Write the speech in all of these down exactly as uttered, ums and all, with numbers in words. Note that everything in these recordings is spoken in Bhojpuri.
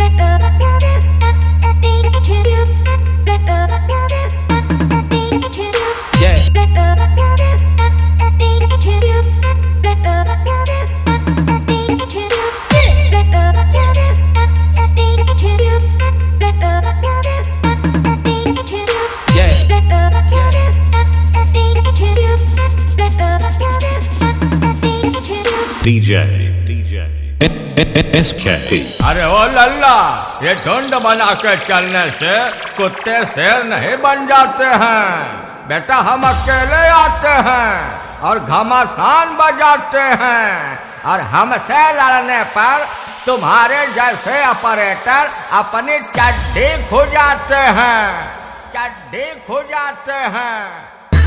D J D J S K। अरे ओ लल्ला, ये झुंड बना के चलने से कुत्ते शेर नहीं बन जाते हैं बेटा। हम अकेले आते हैं और घमासान बजाते हैं, और हमसे लड़ने पर तुम्हारे जैसे ऑपरेटर अपनी चड्डी खुजाते हैं, चड्डी खुजाते हैं।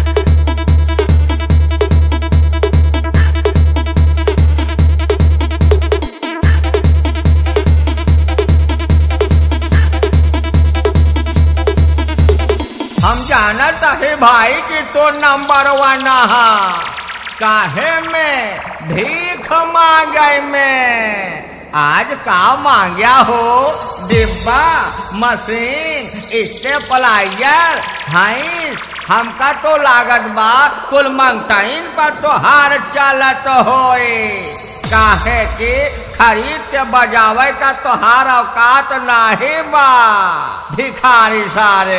हम जानत है भाई कि तो नंबर वन है, काहे में भीख मांगे में। आज का मांगया हो? डिब्बा, मशीन, स्टेपलाइजर, हाइस। हमका तो लागत बा कुल मंगताइन पर तो हार चलत होए, काहे कि खरीद के बजावे का तो हार औकात नहीं बा। भिखारी सारे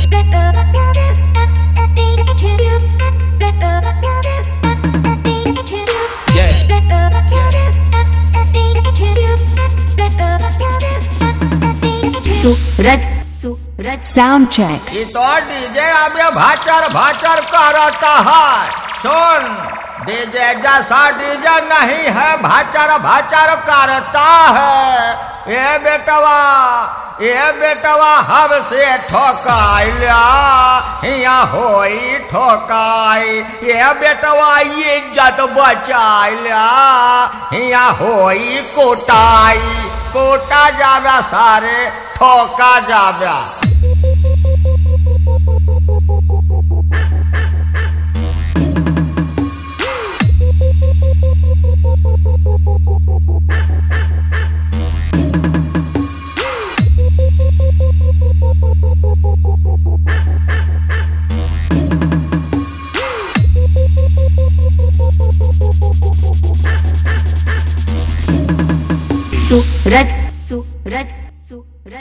सूरज सूरज साउंड चेक। ये तो डीजे अबे भाचर भाचर करता है। सुन, डीजे जैसा डीजे नहीं है, भाचर भाचर करता है। ये बेटवा, ये बेटवा हमसे ठोकाइला, यहाँ होई ठोकाई। ये बेटवा ये इज्जत बचाइला, यहाँ होई कोटाई। कोटा जाव्या सारे, ठोका जाव्या। सूरज